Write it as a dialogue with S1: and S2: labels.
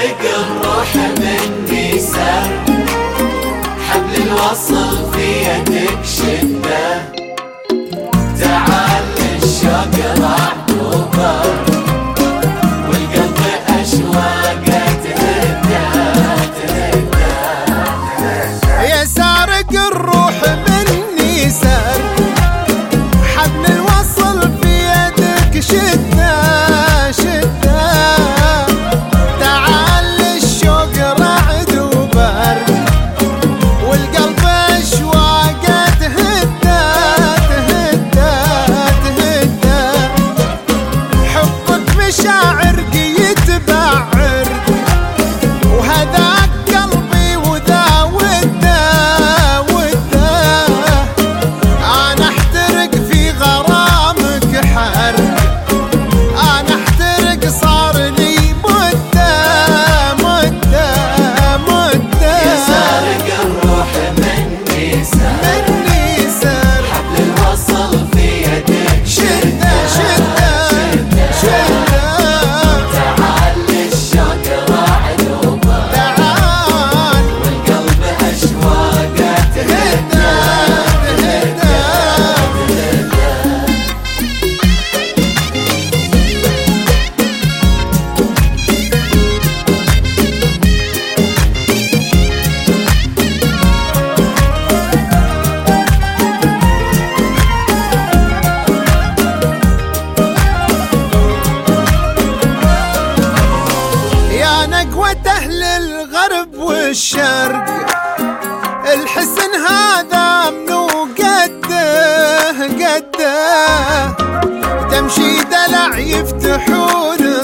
S1: سارق الروح مني سر، حبل الوصل في يدك شده، تعال الشوق رعد وبر، والقلب أشواقه تهدى تهدى.
S2: يا سارق الروح مني سر، حبل الوصل في يدك شده شده، تعال الشوق رعد وبر، والقلب أشواقه تهدى تهدى تهدى. حبك مشاعر يتبعر، وهذاك قلبي وذا وده وده، أنا أحترق في غرامك حرق، أنا أحترق صار لي مدة مدة مدة.
S1: يا سارق الروح مني سر،
S2: مني سر،
S1: حبل الوصل في يدك
S2: شدة شدة شدة،
S1: تعال الشوق رعد وبر،
S2: تعال
S1: والقلب أشواقه تهدى
S2: تهدى يا نقوة أهل الغرب والشرق، الحسن هذا منو قده قده، تمشي دلع يفتحون